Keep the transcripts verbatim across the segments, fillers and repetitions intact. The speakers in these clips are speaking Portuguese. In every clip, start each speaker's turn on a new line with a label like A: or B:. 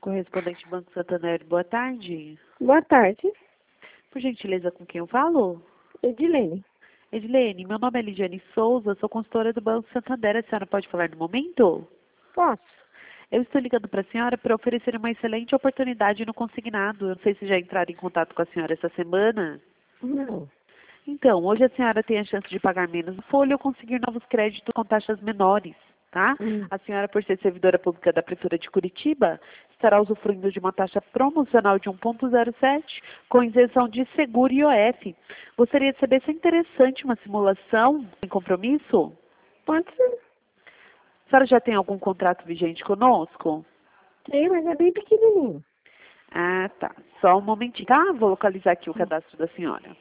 A: Correspondente Banco Santander, boa tarde.
B: Boa tarde,
A: Por gentileza, com quem eu falo?
B: Edilene.
A: Edilene, meu nome é Lidiane Souza, sou consultora do Banco Santander. A senhora pode falar no momento?
B: Posso?
A: Eu estou ligando para a senhora para oferecer uma excelente oportunidade no consignado. Eu não sei se já entraram em contato com a senhora essa semana.
B: Não.
A: Então, hoje a senhora tem a chance de pagar menos folha ou conseguir novos créditos com taxas menores, tá?
B: Hum.
A: A senhora, por ser servidora pública da Prefeitura de Curitiba, estará usufruindo de uma taxa promocional de um vírgula zero sete com isenção de seguro e I O F. Gostaria de saber se é interessante uma simulação sem compromisso?
B: Pode ser.
A: A senhora já tem algum contrato vigente conosco?
B: Tem, mas é bem pequenininho.
A: Ah, tá. Só um momentinho, tá? Vou localizar aqui o cadastro da senhora.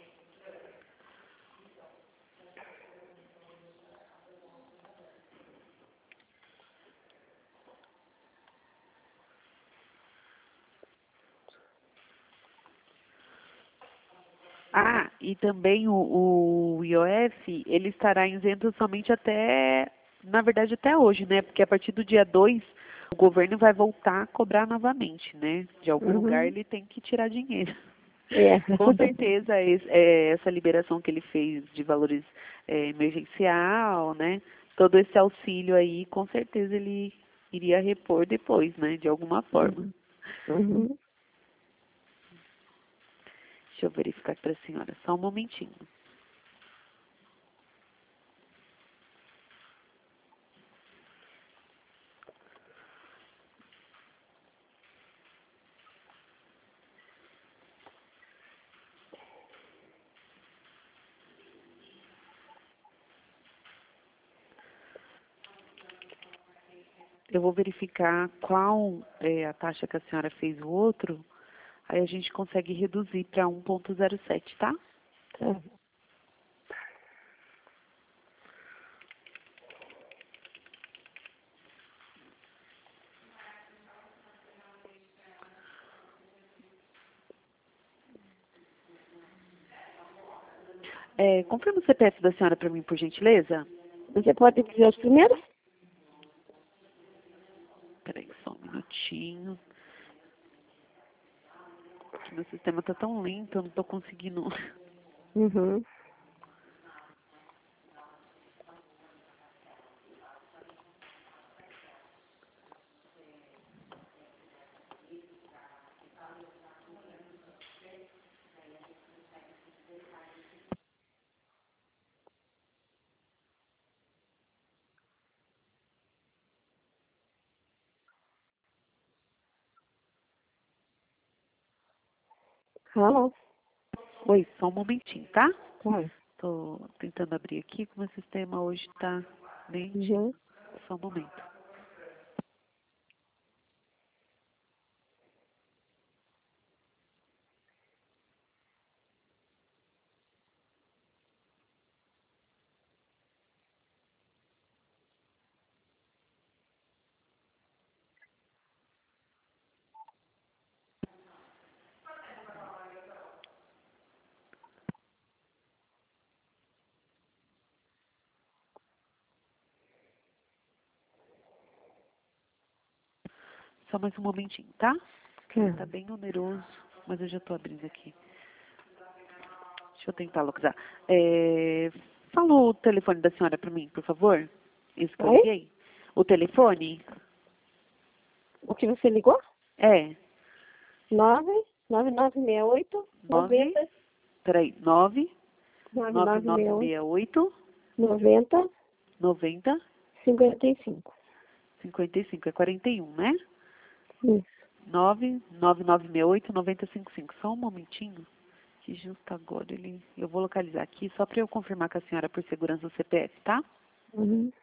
A: Ah, e também o, o I O F, ele estará isento somente até, na verdade até hoje, né? Porque a partir do dia dois, o governo vai voltar a cobrar novamente, né? De algum
B: Uhum.
A: lugar ele tem que tirar dinheiro.
B: É.
A: Com certeza, esse- é, essa liberação que ele fez de valores é, emergencial, né? Todo esse auxílio aí, com certeza ele iria repor depois, né? De alguma forma.
B: Uhum.
A: Deixa eu verificar para a senhora, só um momentinho. Eu vou verificar qual é a taxa que a senhora fez o outro, aí a gente consegue reduzir para um vírgula zero sete, tá?
B: Tá.
A: É, confirma o C P F da senhora para mim, por gentileza?
B: Você pode dizer os primeiros?
A: Peraí, só um minutinho. Que meu sistema tá tão lento, eu não tô conseguindo.
B: Uhum. Alô?
A: Oi, só um momentinho, tá?
B: Tá.
A: Tô tentando abrir aqui, como o meu sistema hoje tá lento.
B: Uhum.
A: Só um momento. Só mais um momentinho, tá? Ele tá
B: Tá.
A: bem oneroso, mas eu já tô abrindo aqui. Deixa eu tentar localizar. É, fala o telefone da senhora para mim, por favor. Isso que eu
B: Oi?
A: liguei. O telefone?
B: O que você ligou?
A: É
B: Nove nove nove seis oito
A: nove,
B: noventa
A: peraí, nove,
B: nove
A: nove
B: nove
A: nove
B: seis oito
A: seis oito,
B: noventa
A: noventa,
B: cinquenta e cinco.
A: cinquenta e cinco. É quarenta e um, né?
B: Isso.
A: nove nove nove seis oito, noventa cinquenta e cinco. Só um momentinho, que justo agora ele... Eu vou localizar aqui, só para eu confirmar com a senhora por segurança o C P F, tá?
B: Uhum.